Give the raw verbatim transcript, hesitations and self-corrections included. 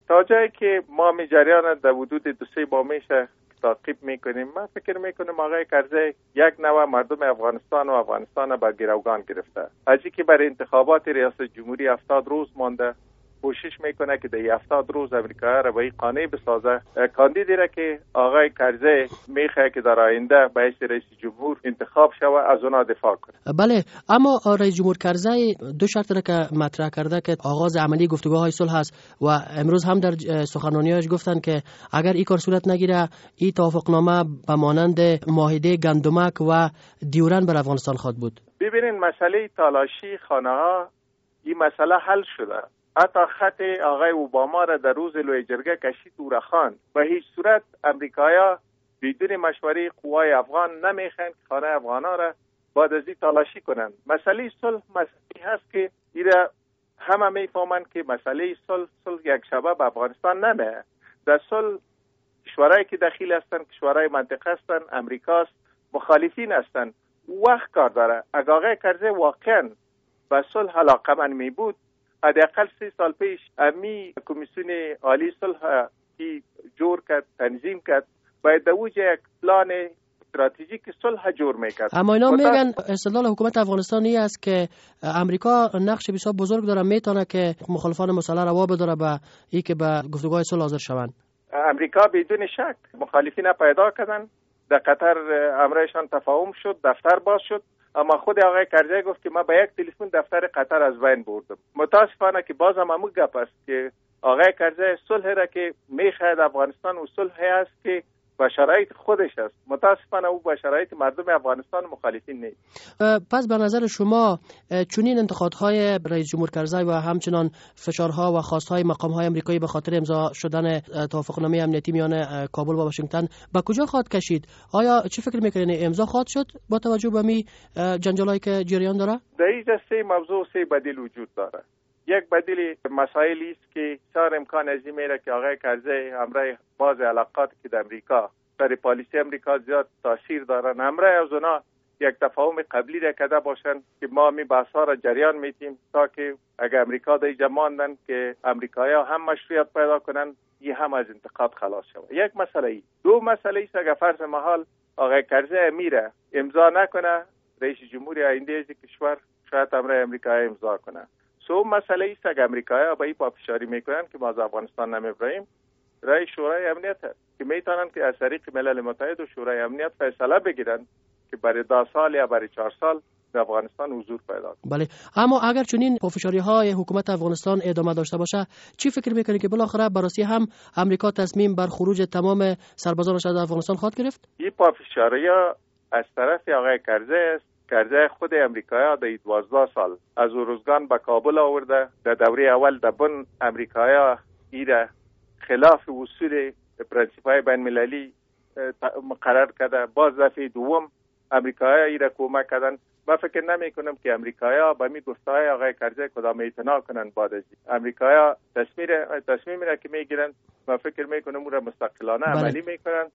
تا جایی که ما می جریان در حدود دو سه ماه میشه تعقیب میکنیم. من فکر میکنم آقای کرزی یک نوع مردم افغانستان و افغانستان با گروگان گرفته. از اینکه برای انتخابات ریاست جمهوری هفتاد روز مانده، کوشش میکنه که در هفتاد روز امریکا را به این قانع بسازه. کاندیدی را که آقای کرزی میخواد که در آینده به حیث رئیس جمهور انتخاب شود از اونا دفاع کنه. بله، اما رئیس جمهور کرزی دو شرط را که مطرح کرده که آغاز عملی گفتگوهای صلح است و امروز هم در سخنرانی‌هاش گفتن که اگر این کار صورت نگیره این توافقنامه به مانند معاهده گندمک و دیورن بر افغانستان خواهد بود. ببینین مسئله تالاشی خانه ها این مسئله حل شده. حتی خط آقای اوباما را در روز لوی جرگه کشید و رخان. به هیچ صورت امریکایا بدون مشوره قوای افغان نمیخوان که خانه افغانا را بعد از این تالاشی کنند. مسئله صلح مسئله هست که ایره همه میفهمند که مسئله صلح صلح یک شبه به افغانستان نمیه. در صلح کشورهایی که دخیل هستند کشورهای منطقه هستند، امریکاست، مخالفین هستند. وقت کار داره. اگر آقای کرزی واقعا به صلح علاقه‌مند می بود، حداقل سه سال پیش امی کمیسیون عالی صلح کی جور کرد، تنظیم کرد، باید در اوج یک پلان استراتژیک صلح جور میکرد. اما اینا میگن استدلال حکومت افغانستان این است که امریکا نقش بسیار بزرگ داره، میتونه که مخالفان مسلح را وابداره به این که به گفتگوهای صلح حاضر شوند. امریکا بدون شک مخالفین پیدا کردن، در قطر امرشان تفاهم شد، دفتر باز شد، اما خود آقای کرزی گفت که ما با یک تلفن دفتر قطر از بین بردم. متاسفانه که باز هم همون گپ است که آقای کرزی صلح را که میخواهد افغانستان و صلح است که با شرایط خودش است. متاسفانه او با شرایط مردم افغانستان مخالفین نیست. پس به نظر شما چنین انتقادهای رئیس جمهور کرزی و همچنان فشارها و خواستهای مقامهای آمریکایی به خاطر امضا شدن توافقنامه امنیتی میان کابل و واشنگتن به کجا خواهد کشید؟ آیا چه فکر میکنین امضا خواهد شد با توجه به می جنجالایی که جریان داره؟ در اینجا سه موضوع سه بدیل وجود داره. یک بدیل مسائلی است که چهار امکان از این میره که آقای کرزی همراه باز علاقات که در امریکا در پالیسی امریکا زیاد تاثیر دارن، همراه از اونا یک تفاهم قبلی را کرده باشن که ما می بحث‌ها را جریان میتیم تا که اگر امریکا در اینجا ماندن که امریکایی‌ها هم مشروعیت پیدا کنن، این هم از انتقاد خلاص شود. یک مسئله ای. دو مسئله است اگر فرض محال آقای کرزی میره امضا نکنه، رئیس جمهوری آینده کشور شاید همراه امریکا امضا کنه. سو مسئله است که امریکایی‌ها با این پافشاری میکنن که ما از افغانستان نمیبریم، رای شورای امنیت هست که میتونن که از طریق ملل متحد و شورای امنیت فیصله بگیرن که برای دو سال یا برای چهار سال در افغانستان حضور پیدا کنه. بله، اما اگر چنین پافشاری‌های حکومت افغانستان ادامه داشته باشه، چی فکر میکنید که بالاخره بررسی هم امریکا تصمیم بر خروج تمام سربازانش از افغانستان خواهد گرفت؟ این پافشاری‌ها از طرف آقای کرزی است. کرزی خود امریکایی‌ها در دوازده سال از اروزگان به کابل آورده. در دوره اول در بن امریکایی‌ها ایره خلاف اصول پرنسیپ‌های بین‌المللی مقرر کرده. باز دفعه دوم امریکایی‌ها ایره کمک کردن. من فکر نمی‌کنم که امریکایی‌ها به می گفته‌های آقای کرزی کدام اعتنا کنن. بعد از امریکایی‌ها تصمیم تصمیم را که میگیرن، من فکر می‌کنم اون را مستقلانه بله. عملی می‌کنن